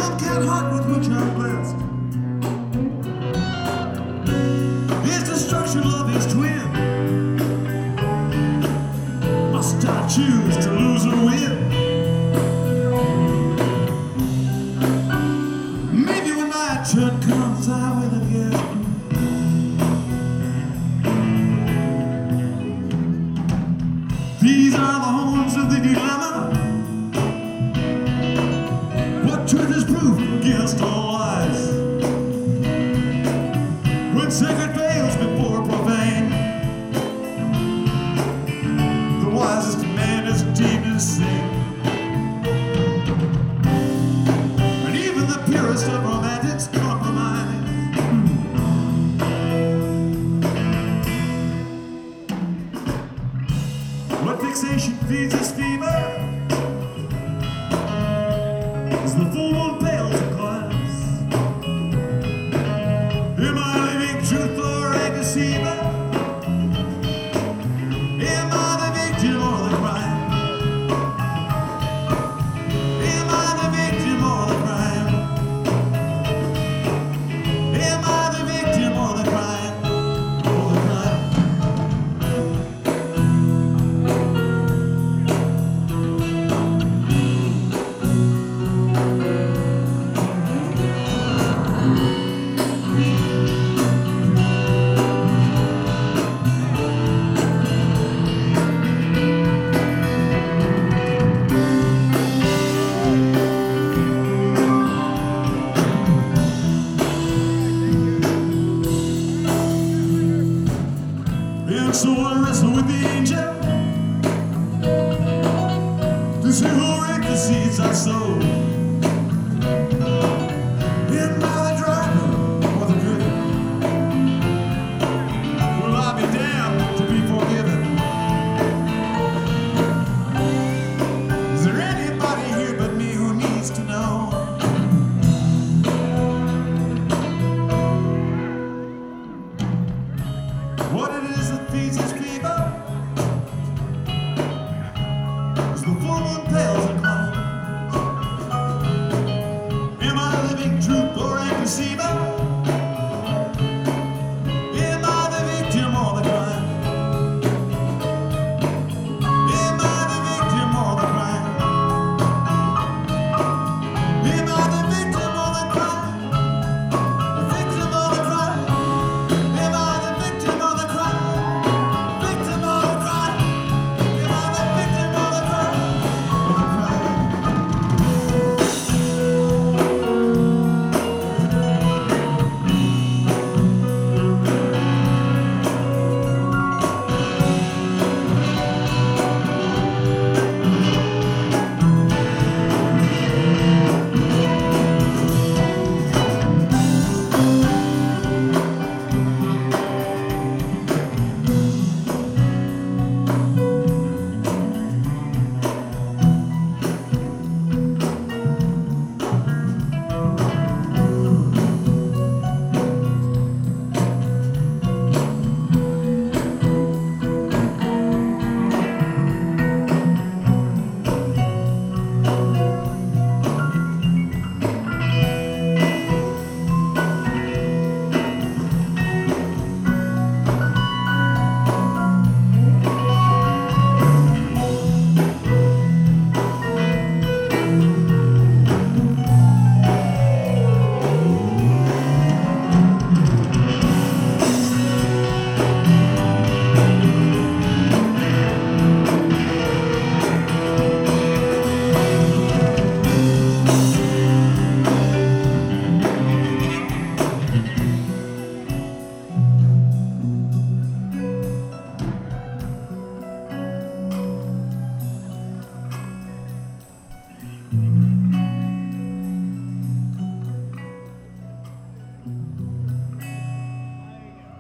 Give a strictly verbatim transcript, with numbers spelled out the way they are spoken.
tomcat heart with which I'm blessed. His destruction of his twin. Must I choose to lose or win? Maybe when my turn comes, I will again. These are the horns of the dilemma. What truth is proof against all lies? When sacred fails before profane, the wisest man is deemed insane. And even the purest of romantics compromise. What fixation feeds his fever is the full moon pale to glass. Am I living truth or a deceiver? Am I the victim or the crime? Am I the victim or the crime? Am I the victim or the crime? Or the crime? And so I wrestle with the angel to see who reap the seeds I sow.